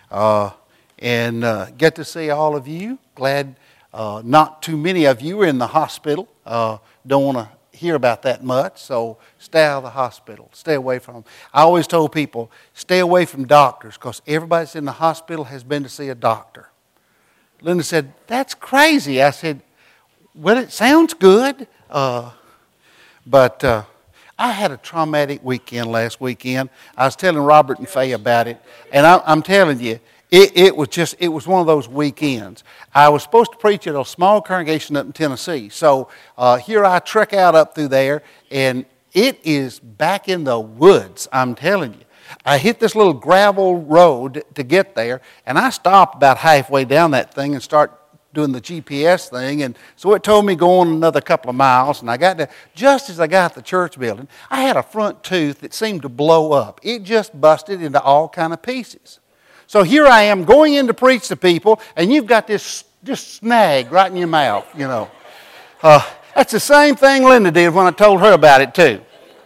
and get to see all of you. Glad not too many of you are in the hospital. Don't want to hear about that much, so stay out of the hospital. Stay away from them. I always told people, stay away from doctors because everybody that's in the hospital has been to see a doctor. Linda said, that's crazy. I said, well, it sounds good, but I had a traumatic weekend last weekend. I was telling Robert and Faye about it, and I'm telling you, it was one of those weekends. I was supposed to preach at a small congregation up in Tennessee. So here I trek out up through there, and it is back in the woods, I'm telling you. I hit this little gravel road to get there, and I stopped about halfway down that thing and start doing the GPS thing. And so it told me go on another couple of miles, and I got there. Just as I got to the church building, I had a front tooth that seemed to blow up. It just busted into all kind of pieces. So here I am going in to preach to people, and you've got this snag right in your mouth, you know. That's the same thing Linda did when I told her about it too.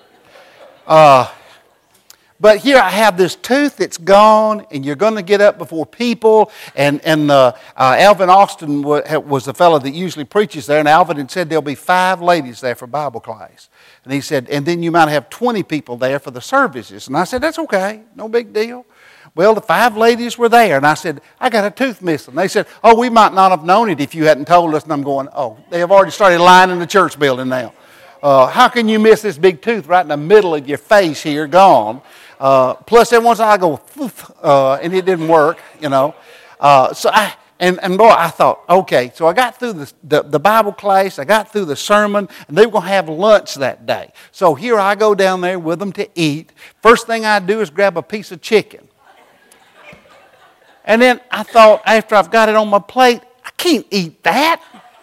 But here I have this tooth that's gone, and you're going to get up before people. And Alvin Austin was the fellow that usually preaches there, and Alvin had said there'll be 5 ladies there for Bible class. And he said, and then you might have 20 people there for the services. And I said, that's okay, no big deal. Well, the 5 ladies were there, and I said, I got a tooth missing. They said, oh, we might not have known it if you hadn't told us. And I'm going, oh, they have already started lining the church building now. How can you miss this big tooth right in the middle of your face here, gone? Plus, every once in a while I go, and it didn't work, you know. And boy, I thought, okay, so I got through the Bible class, I got through the sermon, and they were going to have lunch that day. So here I go down there with them to eat. First thing I do is grab a piece of chicken. And then I thought, after I've got it on my plate, I can't eat that.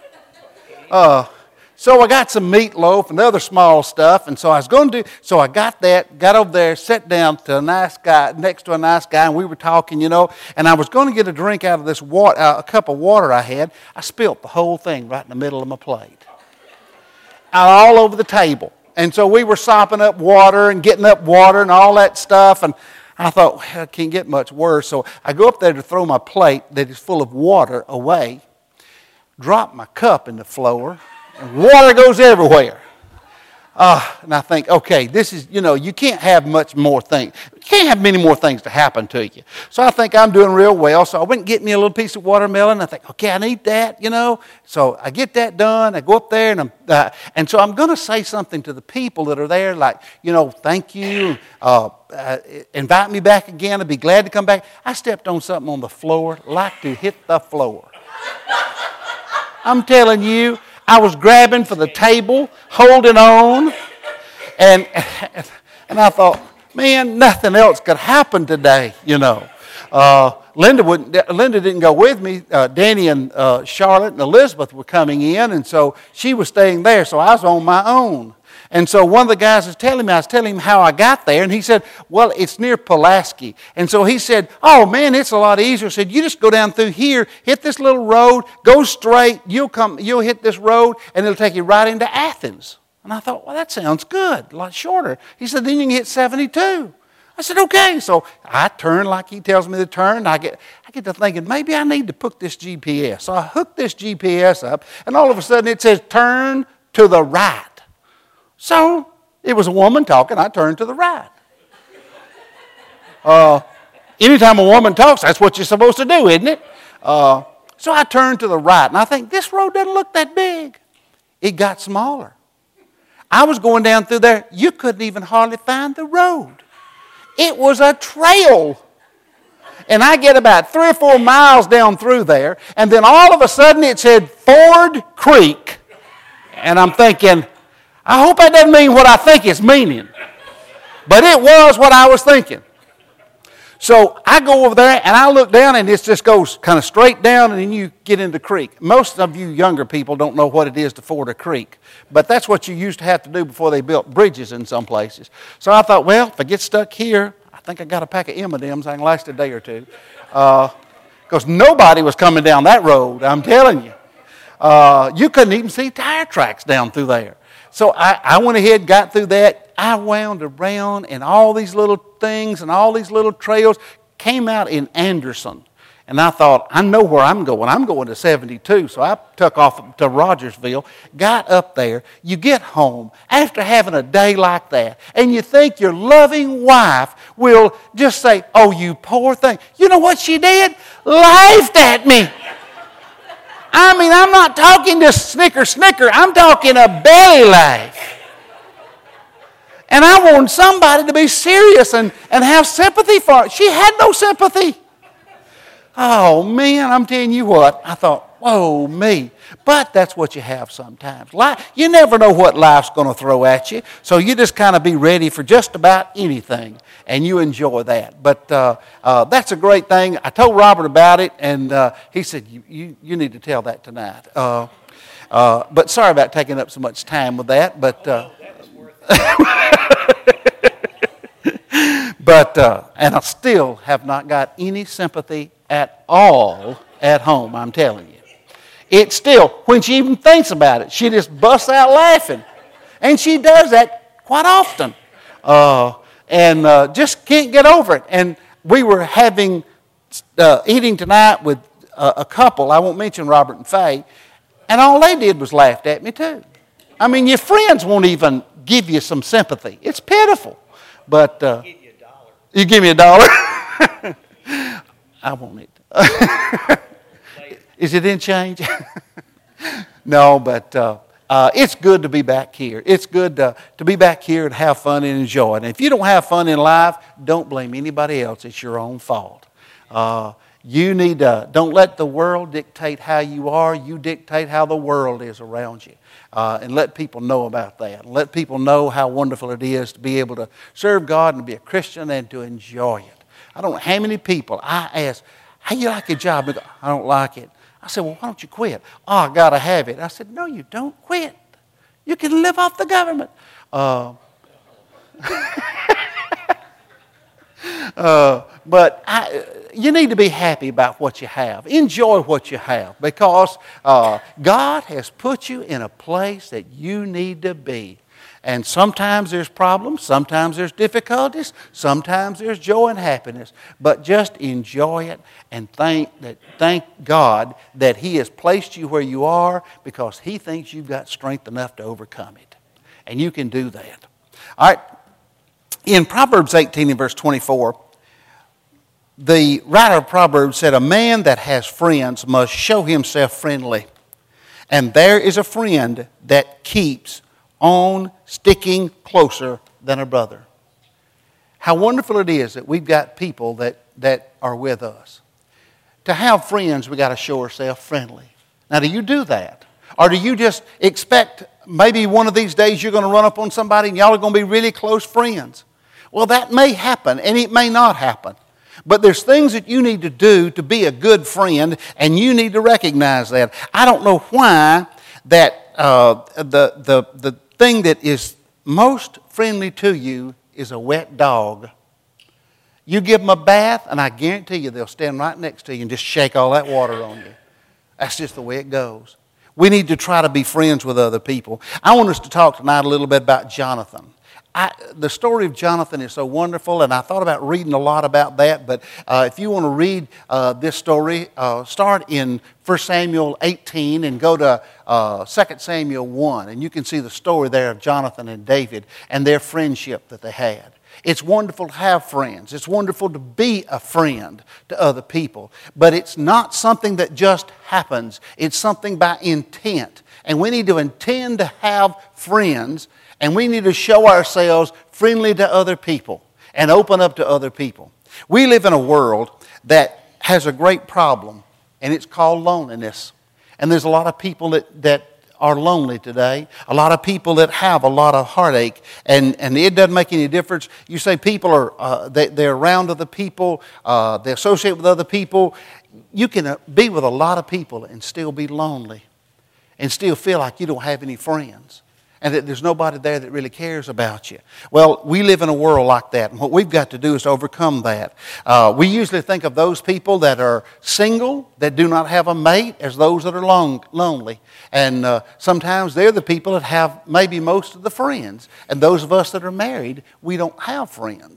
So I got some meatloaf and other small stuff, and so I was going to do, so I got that, got over there, sat down to a nice guy, next to a nice guy, and we were talking, you know, and I was going to get a drink out of this water, a cup of water I had. I spilled the whole thing right in the middle of my plate. All over the table. And so we were sopping up water and getting up water and all that stuff, and I thought, well, it can't get much worse. So I go up there to throw my plate that is full of water away, drop my cup in the floor, and water goes everywhere. And I think, okay, this is, you know, you can't have much more things. You can't have many more things to happen to you. So I think I'm doing real well. So I went and get me a little piece of watermelon. I think, okay, I need that, you know. So I get that done. I go up there, and so I'm going to say something to the people that are there, like, you know, thank you. Invite me back again. I'd be glad to come back. I stepped on something on the floor, like to hit the floor. I'm telling you, I was grabbing for the table, holding on, and I thought, man, nothing else could happen today, you know. Linda didn't go with me. Danny and Charlotte and Elizabeth were coming in, and so she was staying there, so I was on my own. And so one of the guys was telling me, I was telling him how I got there, and he said, well, it's near Pulaski. And so he said, oh, man, it's a lot easier. He said, you just go down through here, hit this little road, go straight, you'll hit this road, and it'll take you right into Athens. And I thought, well, that sounds good, a lot shorter. He said, then you can hit 72. I said, okay. So I turn like he tells me to turn. I get to thinking, maybe I need to put this GPS. So I hooked this GPS up, and all of a sudden it says, turn to the right. So it was a woman talking. I turned to the right. Anytime a woman talks, that's what you're supposed to do, isn't it? So I turned to the right, and I think, this road doesn't look that big. It got smaller. I was going down through there. You couldn't even hardly find the road. It was a trail. And I get about 3 or 4 miles down through there, and then all of a sudden it said Ford Creek. And I'm thinking, I hope that doesn't mean what I think it's meaning. But it was what I was thinking. So I go over there and I look down, and it just goes kind of straight down, and then you get into the creek. Most of you younger people don't know what it is to ford a creek. But that's what you used to have to do before they built bridges in some places. So I thought, well, if I get stuck here, I think I got a pack of M&Ms. I can last a day or two. Because nobody was coming down that road, I'm telling you. You couldn't even see tire tracks down through there. So I went ahead, got through that. I wound around and all these little things and all these little trails, came out in Anderson. And I thought, I know where I'm going. I'm going to 72. So I took off to Rogersville, got up there. You get home after having a day like that, and you think your loving wife will just say, oh, you poor thing. You know what she did? Laughed at me. I mean, I'm not talking just snicker. I'm talking a belly laugh. And I wanted somebody to be serious and have sympathy for it. She had no sympathy. Oh, man, I'm telling you what. I thought, whoa, me. But that's what you have sometimes. You never know what life's going to throw at you. So you just kind of be ready for just about anything. And you enjoy that. But that's a great thing. I told Robert about it, and he said, you need to tell that tonight. But sorry about taking up so much time with that. But and I still have not got any sympathy at all at home, I'm telling you. It's still, when she even thinks about it, she just busts out laughing. And she does that quite often. And just can't get over it. And we were having, eating tonight with a couple, I won't mention Robert and Faye, and all they did was laughed at me too. I mean, your friends won't even give you some sympathy. It's pitiful. But you give me $1? I want it. Is it in change? No, but it's good to be back here. It's good to be back here and have fun and enjoy it. And if you don't have fun in life, don't blame anybody else. It's your own fault. You need to, don't let the world dictate how you are. You dictate how the world is around you. And let people know about that. Let people know how wonderful it is to be able to serve God and be a Christian and to enjoy it. I don't know how many people I ask, how you like your job? They go, I don't like it. I said, well, why don't you quit? Oh, I got to have it. I said, no, you don't quit. You can live off the government. But you need to be happy about what you have. Enjoy what you have, because God has put you in a place that you need to be. And sometimes there's problems, sometimes there's difficulties, sometimes there's joy and happiness. But just enjoy it and thank God that He has placed you where you are, because He thinks you've got strength enough to overcome it. And you can do that. All right. In Proverbs 18 and verse 24, the writer of Proverbs said, a man that has friends must show himself friendly. And there is a friend that keeps on sticking closer than a brother. How wonderful it is that we've got people that are with us. To have friends, we got to show ourselves friendly. Now, do you do that? Or do you just expect maybe one of these days you're going to run up on somebody and y'all are going to be really close friends? Well, that may happen, and it may not happen. But there's things that you need to do to be a good friend, and you need to recognize that. I don't know why that the thing that is most friendly to you is a wet dog. You give them a bath, and I guarantee you they'll stand right next to you and just shake all that water on you. That's just the way it goes. We need to try to be friends with other people. I want us to talk tonight a little bit about Jonathan. The story of Jonathan is so wonderful, and I thought about reading a lot about that. But if you want to read this story, start in 1 Samuel 18 and go to 2 Samuel 1. And you can see the story there of Jonathan and David and their friendship that they had. It's wonderful to have friends. It's wonderful to be a friend to other people. But it's not something that just happens. It's something by intent. And we need to intend to have friends. And we need to show ourselves friendly to other people and open up to other people. We live in a world that has a great problem, and it's called loneliness. And there's a lot of people that are lonely today, a lot of people that have a lot of heartache, and it doesn't make any difference. You say people are they're around other people, they associate with other people. You can be with a lot of people and still be lonely and still feel like you don't have any friends, and that there's nobody there that really cares about you. Well, we live in a world like that, and what we've got to do is to overcome that. We usually think of those people that are single, that do not have a mate, as those that are lonely. And sometimes they're the people that have maybe most of the friends. And those of us that are married, we don't have friends.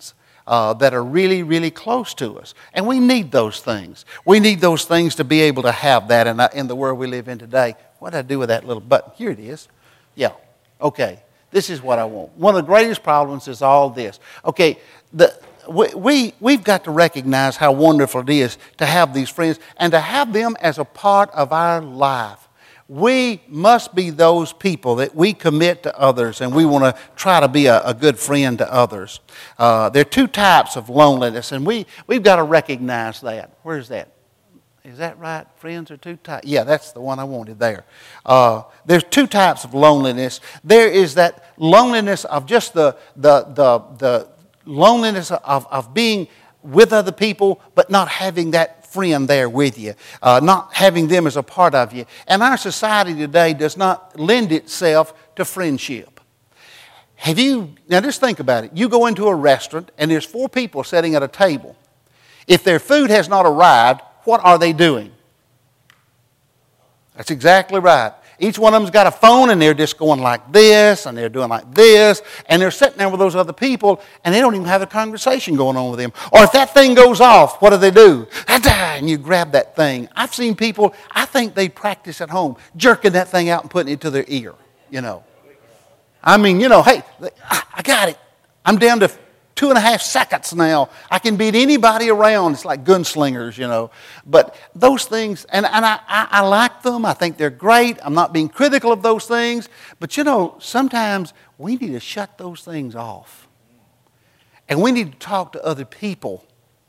that are really, really close to us. And we need those things. We need those things to be able to have that in the world we live in today. What did I do with that little button? Here it is. Yeah. Okay. This is what I want. One of the greatest problems is all this. Okay. We've got to recognize how wonderful it is to have these friends and to have them as a part of our life. We must be those people that we commit to others, and we want to try to be a good friend to others. There are two types of loneliness, and we've got to recognize that. Where's that? Is that right? Friends are two types. Yeah, that's the one I wanted there. There's two types of loneliness. There is that loneliness of just the loneliness of being with other people, but not having that friend there with you, not having them as a part of you. And our society today does not lend itself to friendship. Now just think about it. You go into a restaurant and there's 4 people sitting at a table. If their food has not arrived, what are they doing? That's exactly right. Each one of them's got a phone and they're just going like this and they're doing like this and they're sitting there with those other people and they don't even have a conversation going on with them. Or if that thing goes off, what do? And you grab that thing. I've seen people, I think they practice at home, jerking that thing out and putting it to their ear, I mean, hey, I got it. I'm down to 2.5 seconds now. I can beat anybody around. It's like gunslingers, But those things, and I like them. I think they're great. I'm not being critical of those things. But, sometimes we need to shut those things off. And we need to talk to other people.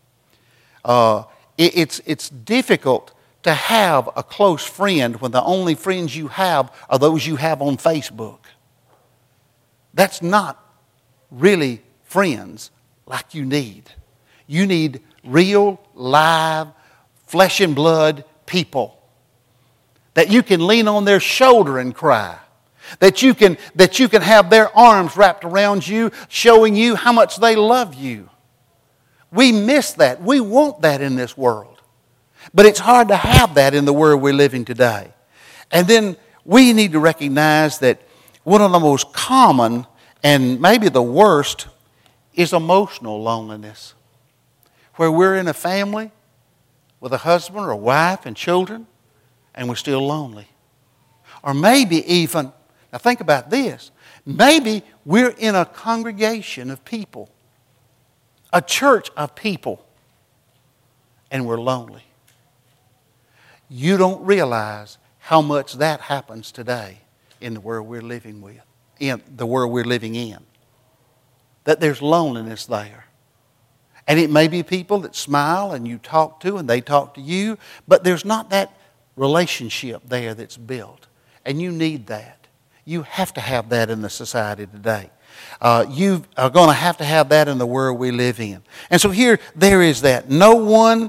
It's difficult to have a close friend when the only friends you have are those you have on Facebook. That's not really friends like you need. You need real, live, flesh and blood people that you can lean on their shoulder and cry. That you can have their arms wrapped around you, showing you how much they love you. We miss that. We want that in this world. But it's hard to have that in the world we're living today. And then we need to recognize that one of the most common and maybe the worst is emotional loneliness, where we're in a family with a husband or a wife and children, and we're still lonely. Or maybe even, now think about this, maybe we're in a congregation of people, a church of people, and we're lonely. You don't realize how much that happens today in the world we're living with, in the world we're living in. That there's loneliness there. And it may be people that smile and you talk to and they talk to you, but there's not that relationship there that's built. And you need that. You have to have that in the society today. You are going to have that in the world we live in. And so there is that. No one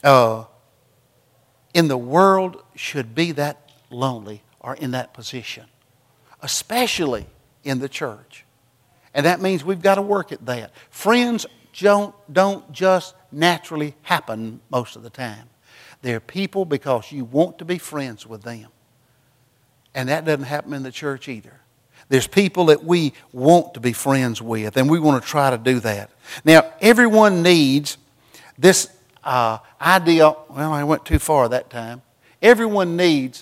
in the world should be that lonely or in that position, especially in the church. And that means we've got to work at that. Friends don't just naturally happen most of the time. They're people because you want to be friends with them. And that doesn't happen in the church either. There's people that we want to be friends with, and we want to try to do that. Now, everyone needs this idea. Well, I went too far that time. Everyone needs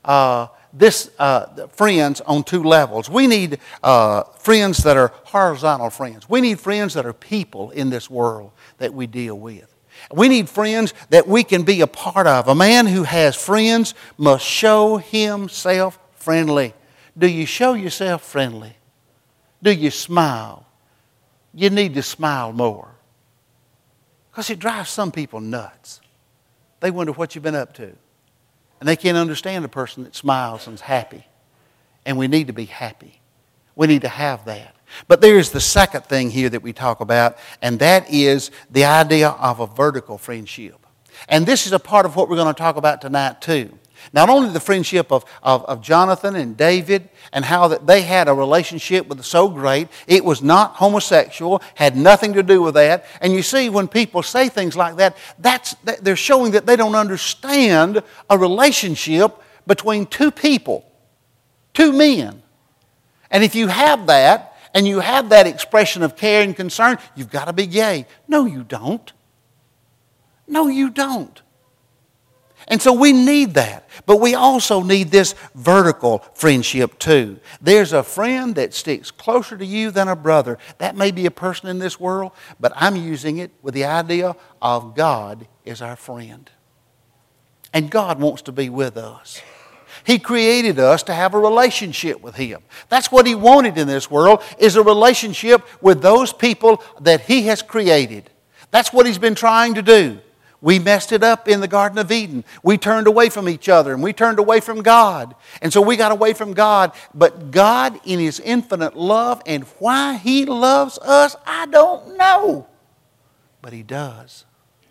friends on 2 levels. We need friends that are horizontal friends. We need friends that are people in this world that we deal with. We need friends that we can be a part of. A man who has friends must show himself friendly. Do you show yourself friendly? Do you smile? You need to smile more. Because it drives some people nuts. They wonder what you've been up to. And they can't understand a person that smiles and is happy. And we need to be happy. We need to have that. But there's the second thing here that we talk about, and that is the idea of a vertical friendship. And this is a part of what we're going to talk about tonight too. Not only the friendship of Jonathan and David and how that they had a relationship with so great, it was not homosexual, had nothing to do with that. And you see, when people say things like that, they're showing that they don't understand a relationship between 2 people, 2 men. And if you have that, and you have that expression of care and concern, you've got to be gay. No, you don't. No, you don't. And so we need that. But we also need this vertical friendship too. There's a friend that sticks closer to you than a brother. That may be a person in this world, but I'm using it with the idea of God as our friend. And God wants to be with us. He created us to have a relationship with Him. That's what He wanted in this world, is a relationship with those people that He has created. That's what He's been trying to do. We messed it up in the Garden of Eden. We turned away from each other and we turned away from God. And so we got away from God. But God, in His infinite love, and why He loves us, I don't know. But He does.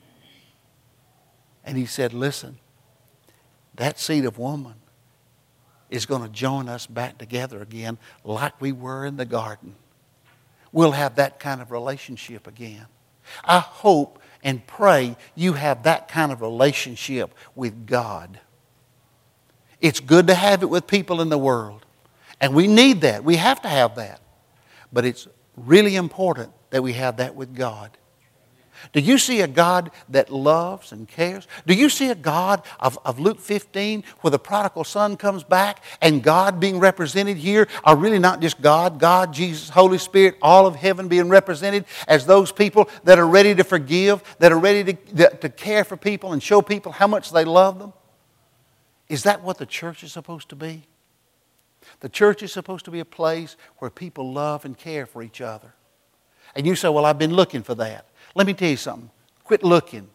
And He said, listen, that seed of woman is going to join us back together again like we were in the garden. We'll have that kind of relationship again. I hope and pray you have that kind of relationship with God. It's good to have it with people in the world. And we need that. We have to have that. But it's really important that we have that with God. Do you see a God that loves and cares? Do you see a God of Luke 15 where the prodigal son comes back and God being represented here are really not just God, Jesus, Holy Spirit, all of heaven being represented as those people that are ready to forgive, that are ready to care for people and show people how much they love them? Is that what the church is supposed to be? The church is supposed to be a place where people love and care for each other. And you say, well, I've been looking for that. Let me tell you something. Quit looking.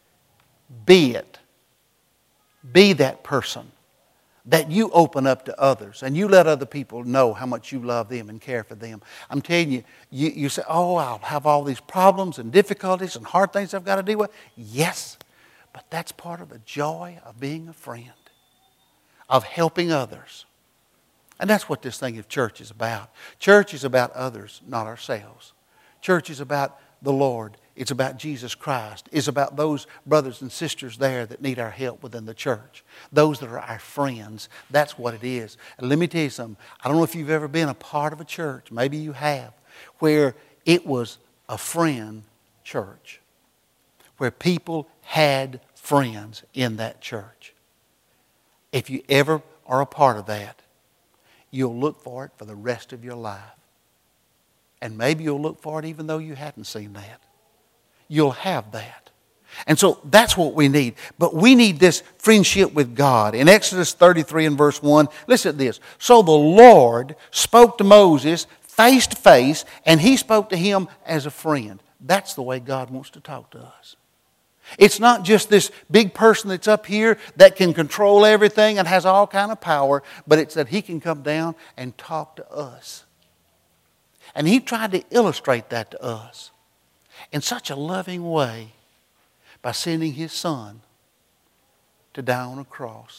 Be it. Be that person that you open up to others and you let other people know how much you love them and care for them. I'm telling you, you say, oh, I'll have all these problems and difficulties and hard things I've got to deal with. Yes, but that's part of the joy of being a friend, of helping others. And that's what this thing of church is about. Church is about others, not ourselves. Church is about the Lord. It's about Jesus Christ. It's about those brothers and sisters there that need our help within the church. Those that are our friends. That's what it is. And let me tell you something. I don't know if you've ever been a part of a church. Maybe you have. Where it was a friend church. Where people had friends in that church. If you ever are a part of that, you'll look for it for the rest of your life. And maybe you'll look for it even though you hadn't seen that. You'll have that. And so that's what we need. But we need this friendship with God. In Exodus 33 and verse 1, listen to this. So the Lord spoke to Moses face to face, and He spoke to him as a friend. That's the way God wants to talk to us. It's not just this big person that's up here that can control everything and has all kind of power, but it's that He can come down and talk to us. And He tried to illustrate that to us in such a loving way by sending His Son to die on a cross.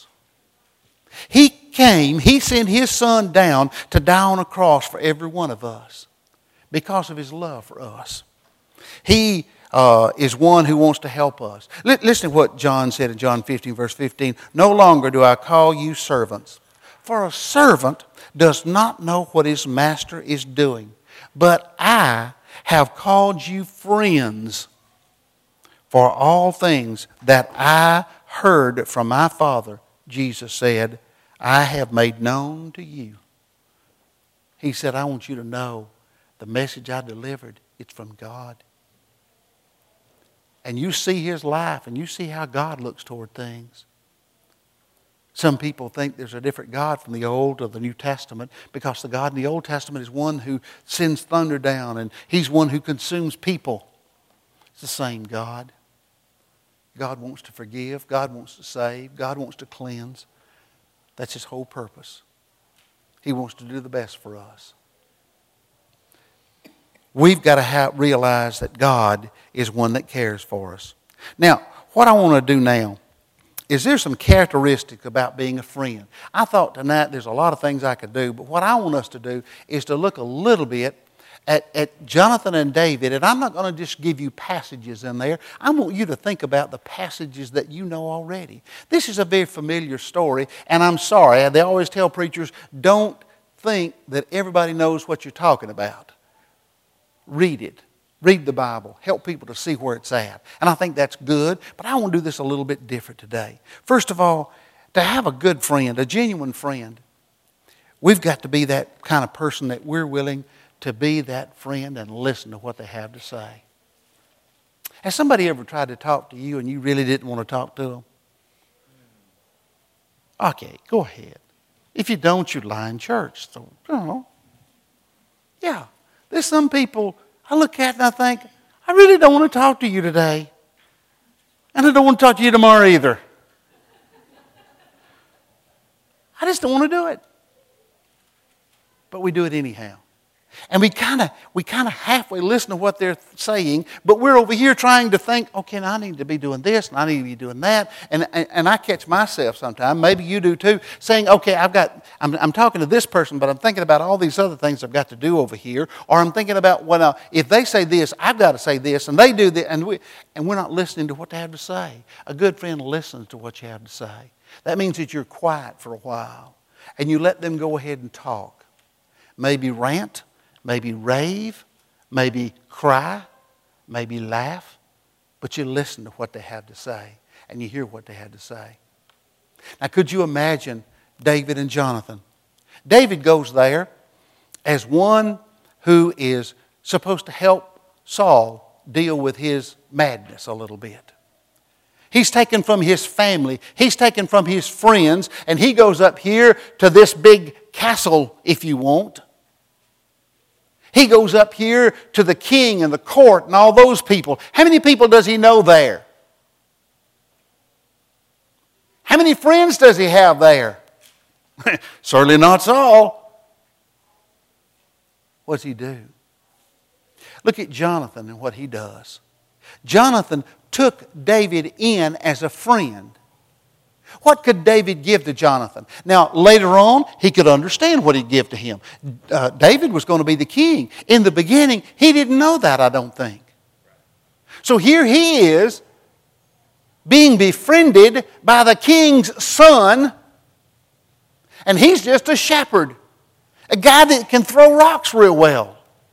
He came, He sent His Son down to die on a cross for every one of us because of His love for us. He is one who wants to help us. Listen to what John said in John 15, verse 15. No longer do I call you servants, for a servant does not know what his master is doing. But I have called you friends, for all things that I heard from my Father, Jesus said, I have made known to you. He said, I want you to know the message I delivered, it's from God. And you see His life and you see how God looks toward things. Some people think there's a different God from the Old or the New Testament because the God in the Old Testament is one who sends thunder down and He's one who consumes people. It's the same God. God wants to forgive. God wants to save. God wants to cleanse. That's His whole purpose. He wants to do the best for us. We've got to realize that God is one that cares for us. Now, what I want to do now is there's some characteristics about being a friend. I thought tonight there's a lot of things I could do, but what I want us to do is to look a little bit at Jonathan and David, and I'm not going to just give you passages in there. I want you to think about the passages that you know already. This is a very familiar story, and I'm sorry, they always tell preachers, don't think that everybody knows what you're talking about. Read it. Read the Bible. Help people to see where it's at. And I think that's good, but I want to do this a little bit different today. First of all, to have a good friend, a genuine friend, we've got to be that kind of person that we're willing to be that friend and listen to what they have to say. Has somebody ever tried to talk to you and you really didn't want to talk to them? Okay, go ahead. If you don't, you'd lie in church. So, yeah, there's some people I look at and I think, I really don't want to talk to you today. And I don't want to talk to you tomorrow either. I just don't want to do it. But we do it anyhow. And we kind of halfway listen to what they're saying, but we're over here trying to think, okay, now I need to be doing this, and I need to be doing that. And I catch myself sometimes, maybe you do too, saying, okay, I'm talking to this person, but I'm thinking about all these other things I've got to do over here. Or I'm thinking about, well, if they say this, I've got to say this, and they do this, and we're not listening to what they have to say. A good friend listens to what you have to say. That means that you're quiet for a while, and you let them go ahead and talk. Maybe rant, maybe rave, maybe cry, maybe laugh, but you listen to what they have to say, and you hear what they had to say. Now, could you imagine David and Jonathan? David goes there as one who is supposed to help Saul deal with his madness a little bit. He's taken from his family, he's taken from his friends, and he goes up here to this big castle, if you want. He goes up here to the king and the court and all those people. How many people does he know there? How many friends does he have there? Certainly not Saul. What does he do? Look at Jonathan and what he does. Jonathan took David in as a friend. What could David give to Jonathan? Now, later on, he could understand what he'd give to him. David was going to be the king. In the beginning, he didn't know that, I don't think. So here he is, being befriended by the king's son, and he's just a shepherd, a guy that can throw rocks real well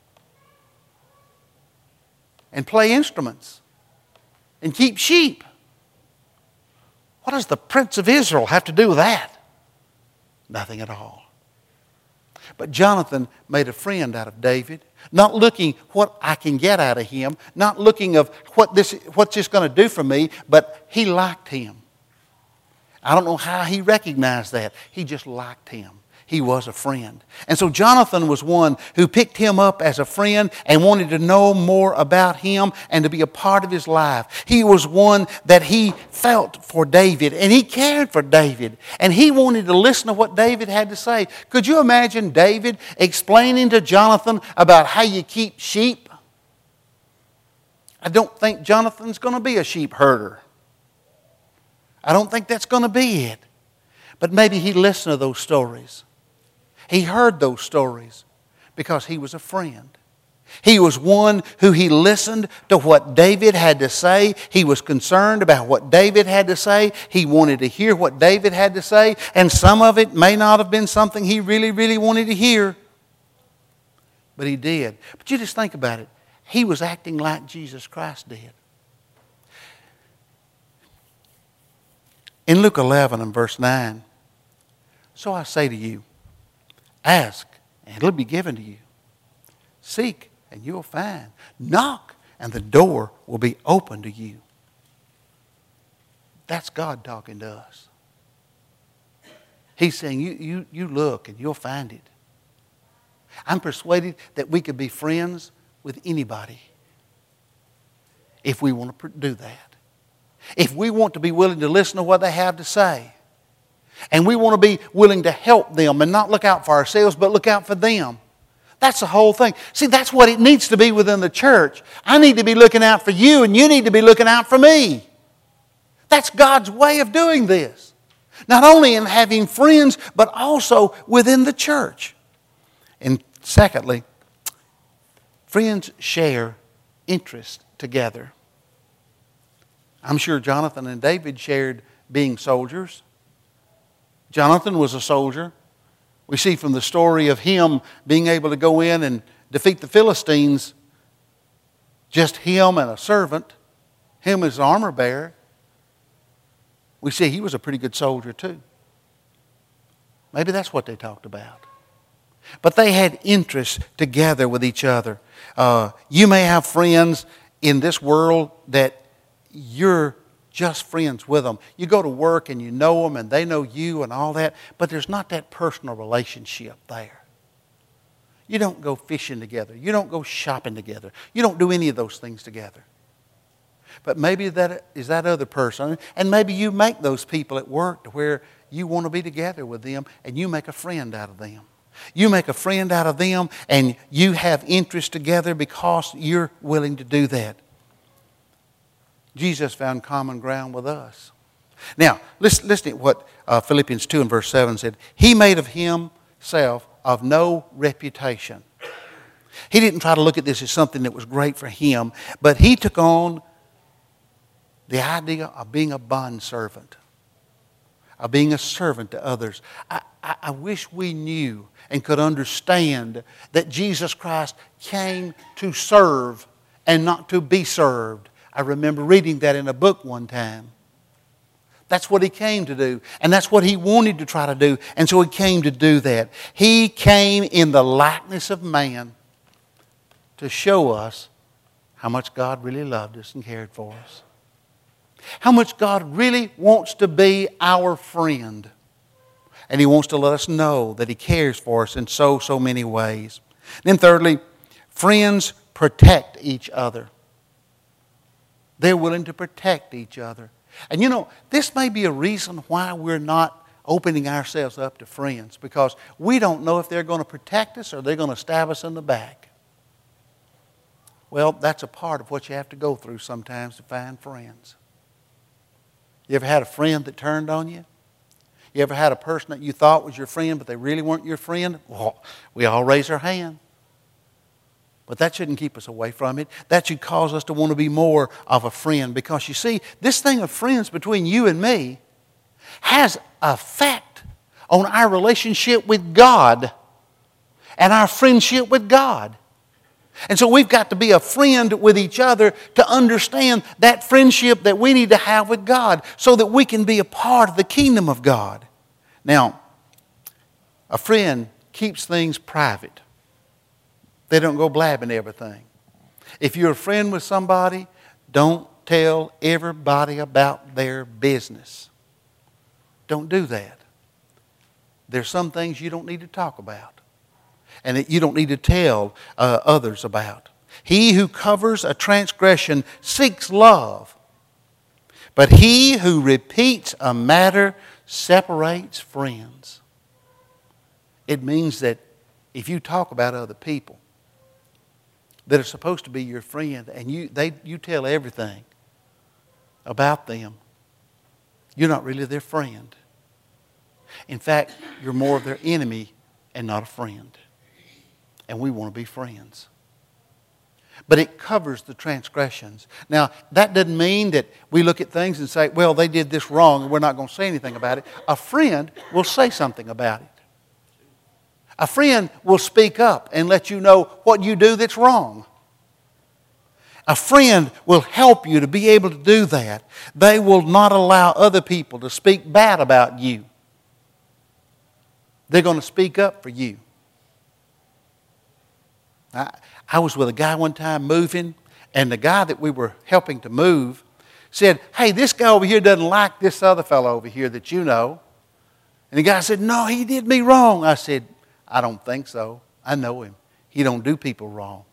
and play instruments and keep sheep. What does the Prince of Israel have to do with that? Nothing at all. But Jonathan made a friend out of David, not looking what I can get out of him, not looking of what's this going to do for me, but he liked him. I don't know how he recognized that. He just liked him. He was a friend. And so Jonathan was one who picked him up as a friend and wanted to know more about him and to be a part of his life. He was one that he felt for David and he cared for David. And he wanted to listen to what David had to say. Could you imagine David explaining to Jonathan about how you keep sheep? I don't think Jonathan's going to be a sheep herder. I don't think that's going to be it. But maybe he listened to those stories. He heard those stories because he was a friend. He was one who he listened to what David had to say. He was concerned about what David had to say. He wanted to hear what David had to say. And some of it may not have been something he really, really wanted to hear. But he did. But you just think about it. He was acting like Jesus Christ did. In Luke 11 and verse 9, so I say to you, ask, and it'll be given to you. Seek, and you'll find. Knock, and the door will be open to you. That's God talking to us. He's saying, you look, and you'll find it. I'm persuaded that we could be friends with anybody if we want to do that. If we want to be willing to listen to what they have to say. And we want to be willing to help them and not look out for ourselves, but look out for them. That's the whole thing. See, that's what it needs to be within the church. I need to be looking out for you, and you need to be looking out for me. That's God's way of doing this. Not only in having friends, but also within the church. And secondly, friends share interest together. I'm sure Jonathan and David shared being soldiers. Jonathan was a soldier. We see from the story of him being able to go in and defeat the Philistines, just him and a servant, him as armor bearer. We see he was a pretty good soldier too. Maybe that's what they talked about. But they had interests together with each other. You may have friends in this world that you're just friends with them. You go to work and you know them and they know you and all that, but there's not that personal relationship there. You don't go fishing together. You don't go shopping together. You don't do any of those things together. But maybe that is that other person, and maybe you make those people at work to where you want to be together with them and you make a friend out of them. You make a friend out of them and you have interest together because you're willing to do that. Jesus found common ground with us. Now, listen to what Philippians 2 and verse 7 said. He made of himself of no reputation. He didn't try to look at this as something that was great for him, but he took on the idea of being a bondservant, of being a servant to others. I wish we knew and could understand that Jesus Christ came to serve and not to be served. I remember reading that in a book one time. That's what he came to do. And that's what he wanted to try to do. And so he came to do that. He came in the likeness of man to show us how much God really loved us and cared for us. How much God really wants to be our friend. And he wants to let us know that he cares for us in so many ways. Then thirdly, friends protect each other. They're willing to protect each other. And you know, this may be a reason why we're not opening ourselves up to friends, because we don't know if they're going to protect us or they're going to stab us in the back. Well, that's a part of what you have to go through sometimes to find friends. You ever had a friend that turned on you? You ever had a person that you thought was your friend but they really weren't your friend? Well, we all raise our hand. But that shouldn't keep us away from it. That should cause us to want to be more of a friend. Because you see, this thing of friends between you and me has effect on our relationship with God and our friendship with God. And so we've got to be a friend with each other to understand that friendship that we need to have with God so that we can be a part of the kingdom of God. Now, a friend keeps things private. They don't go blabbing everything. If you're a friend with somebody, don't tell everybody about their business. Don't do that. There's some things you don't need to talk about and that you don't need to tell others about. He who covers a transgression seeks love, but he who repeats a matter separates friends. It means that if you talk about other people that are supposed to be your friend and you tell everything about them, you're not really their friend. In fact, you're more of their enemy and not a friend. And we want to be friends. But it covers the transgressions. Now, that doesn't mean that we look at things and say, well, they did this wrong and we're not going to say anything about it. A friend will say something about it. A friend will speak up and let you know what you do that's wrong. A friend will help you to be able to do that. They will not allow other people to speak bad about you. They're going to speak up for you. I was with a guy one time moving, and the guy that we were helping to move said, hey, this guy over here doesn't like this other fellow over here that you know. And the guy said, no, he did me wrong. I said, I don't think so. I know him. He don't do people wrong.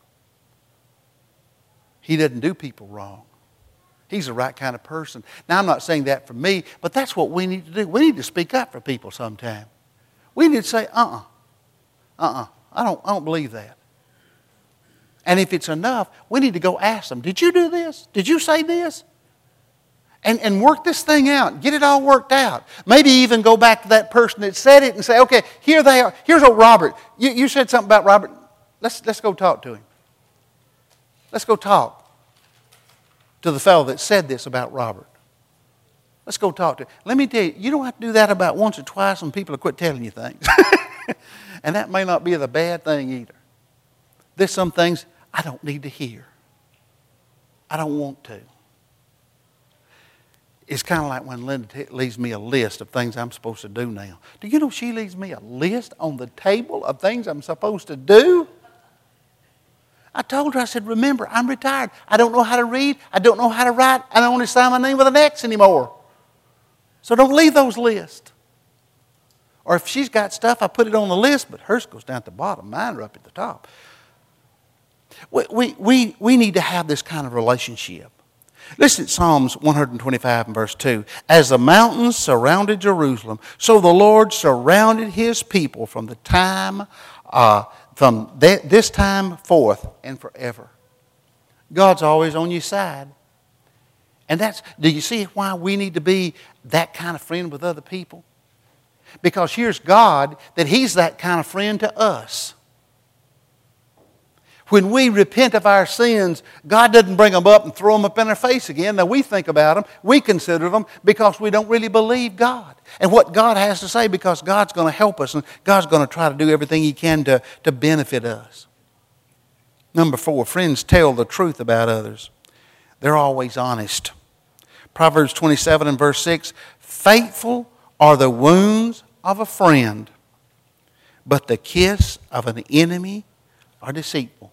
He doesn't do people wrong. He's the right kind of person. Now, I'm not saying that for me, but that's what we need to do. We need to speak up for people sometime. We need to say, I don't believe that. And if it's enough, we need to go ask them, did you do this? Did you say this? And work this thing out. Get it all worked out. Maybe even go back to that person that said it and say, okay, here they are. Here's what Robert, you said something about Robert. Let's go talk to him. Let's go talk to the fellow that said this about Robert. Let's go talk to him. Let me tell you, you don't have to do that about once or twice when people will quit telling you things. And that may not be the bad thing either. There's some things I don't need to hear. I don't want to. It's kind of like when Linda leaves me a list of things I'm supposed to do now. Do you know she leaves me a list on the table of things I'm supposed to do? I told her, I said, remember, I'm retired. I don't know how to read. I don't know how to write. I don't want to sign my name with an X anymore. So don't leave those lists. Or if she's got stuff, I put it on the list, but hers goes down at the bottom. Mine are up at the top. We need to have this kind of relationship. Listen to Psalms 125 and verse 2. As the mountains surrounded Jerusalem, so the Lord surrounded his people from the time, this time forth and forever. God's always on your side. And do you see why we need to be that kind of friend with other people? Because here's God, that he's that kind of friend to us. When we repent of our sins, God doesn't bring them up and throw them up in our face again. Now we think about them, we consider them because we don't really believe God and what God has to say, because God's going to help us and God's going to try to do everything he can to benefit us. Number 4, friends tell the truth about others. They're always honest. Proverbs 27 and verse 6, faithful are the wounds of a friend, but the kiss of an enemy are deceitful.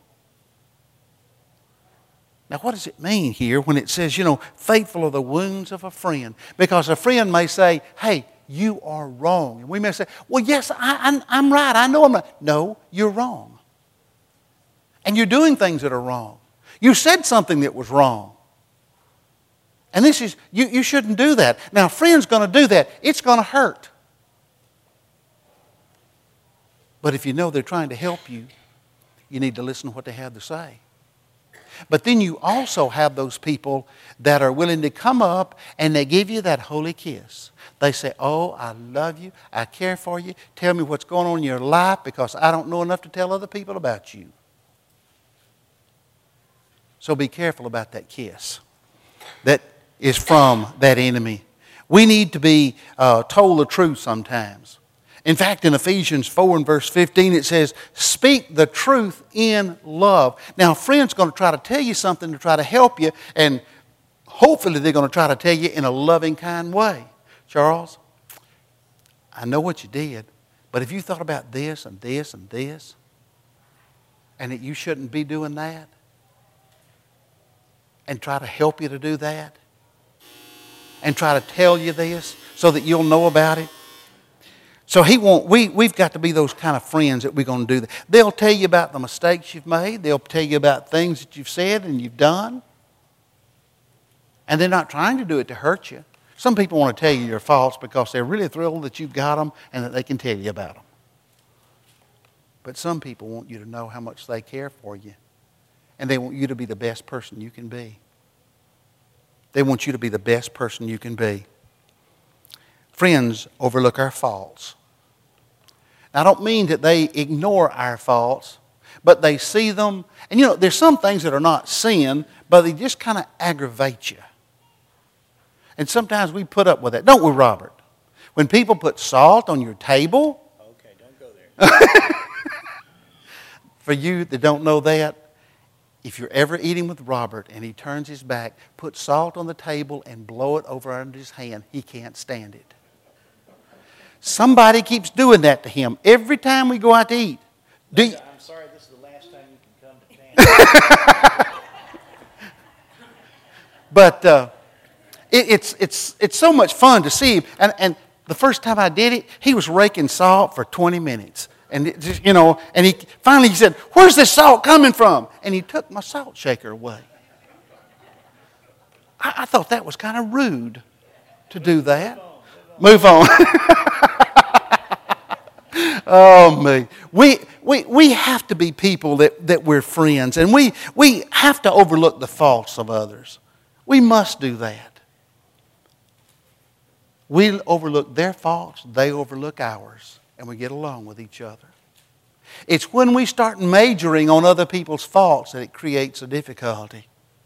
Now, what does it mean here when it says, faithful are the wounds of a friend? Because a friend may say, hey, you are wrong. And we may say, well, yes, I'm right. I know I'm right. No, you're wrong. And you're doing things that are wrong. You said something that was wrong. And this is, you shouldn't do that. Now, a friend's going to do that. It's going to hurt. But if you know they're trying to help you, you need to listen to what they have to say. But then you also have those people that are willing to come up and they give you that holy kiss. They say, oh, I love you. I care for you. Tell me what's going on in your life because I don't know enough to tell other people about you. So be careful about that kiss that is from that enemy. We need to be told the truth sometimes. In fact, in Ephesians 4 and verse 15, it says, speak the truth in love. Now, a friend's going to try to tell you something to try to help you, and hopefully they're going to try to tell you in a loving, kind way. Charles, I know what you did, but if you thought about this and this and this, and that you shouldn't be doing that, and try to help you to do that, and try to tell you this so that you'll know about it. So we've got to be those kind of friends that we're going to do that. They'll tell you about the mistakes you've made. They'll tell you about things that you've said and you've done. And they're not trying to do it to hurt you. Some people want to tell you your faults because they're really thrilled that you've got them and that they can tell you about them. But some people want you to know how much they care for you. And they want you to be the best person you can be. They want you to be the best person you can be. Friends overlook our faults. Now, I don't mean that they ignore our faults, but they see them. And there's some things that are not sin, but they just kind of aggravate you. And sometimes we put up with that. Don't we, Robert? When people put salt on your table. Okay, don't go there. For you that don't know that, if you're ever eating with Robert and he turns his back, put salt on the table and blow it over under his hand. He can't stand it. Somebody keeps doing that to him every time we go out to eat. I'm sorry, this is the last time you can come to town. But it's so much fun to see him. And the first time I did it, he was raking salt for 20 minutes. And and he finally said, "Where's this salt coming from?" And he took my salt shaker away. I thought that was kind of rude to do that. Move on. Oh, me. We have to be people that we're friends. And we have to overlook the faults of others. We must do that. We overlook their faults, they overlook ours, and we get along with each other. It's when we start majoring on other people's faults that it creates a difficulty.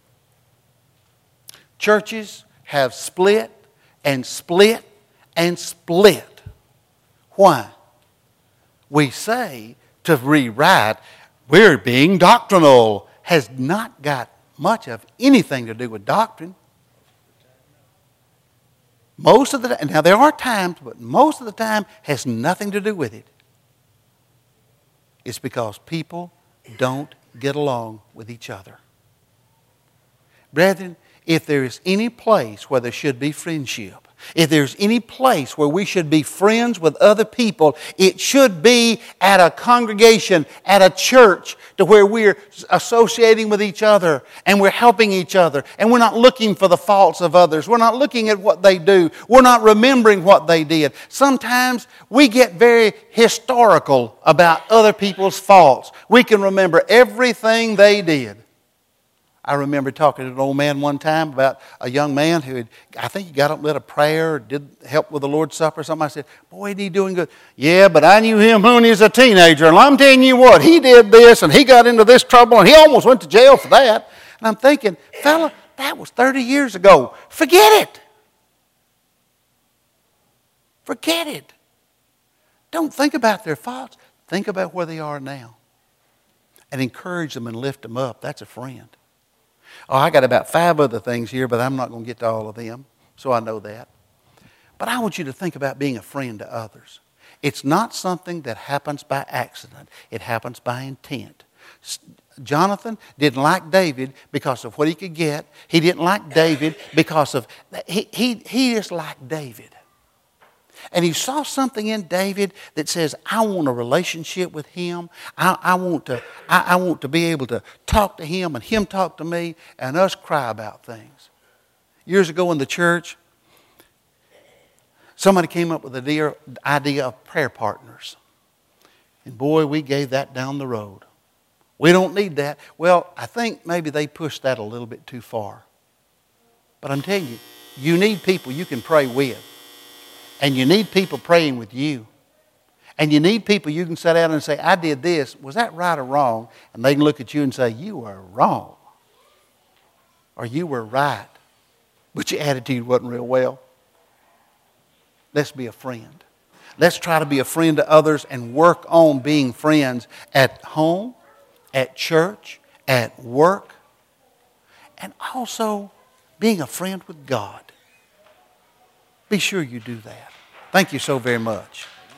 Churches have split and split and split. Why? we say to rewrite, we're being doctrinal, has not got much of anything to do with doctrine. Most of the time, now there are times, but most of the time has nothing to do with it. It's because people don't get along with each other. Brethren, if there is any place where there should be friendship, if there's any place where we should be friends with other people, it should be at a congregation, at a church, to where we're associating with each other and we're helping each other and we're not looking for the faults of others. We're not looking at what they do. We're not remembering what they did. Sometimes we get very historical about other people's faults. We can remember everything they did. I remember talking to an old man one time about a young man who had, I think he got up and led a prayer, or did help with the Lord's Supper or something. I said, boy, isn't he doing good? Yeah, but I knew him when he was a teenager, and I'm telling you what, he did this, and he got into this trouble, and he almost went to jail for that. And I'm thinking, fella, that was 30 years ago. Forget it. Forget it. Don't think about their faults. Think about where they are now. And encourage them and lift them up. That's a friend. Oh, I got about 5 other things here, but I'm not going to get to all of them, so I know that. But I want you to think about being a friend to others. It's not something that happens by accident. It happens by intent. Jonathan didn't like David because of what he could get. He didn't like David because of... He just liked David. And he saw something in David that says, I want a relationship with him. I want to be able to talk to him and him talk to me and us cry about things. Years ago in the church, somebody came up with the idea of prayer partners. And boy, we gave that down the road. We don't need that. Well, I think maybe they pushed that a little bit too far. But I'm telling you, you need people you can pray with. And you need people praying with you. And you need people you can sit down and say, I did this. Was that right or wrong? And they can look at you and say, you were wrong. Or you were right. But your attitude wasn't real well. Let's be a friend. Let's try to be a friend to others and work on being friends at home, at church, at work, and also being a friend with God. Be sure you do that. Thank you so very much.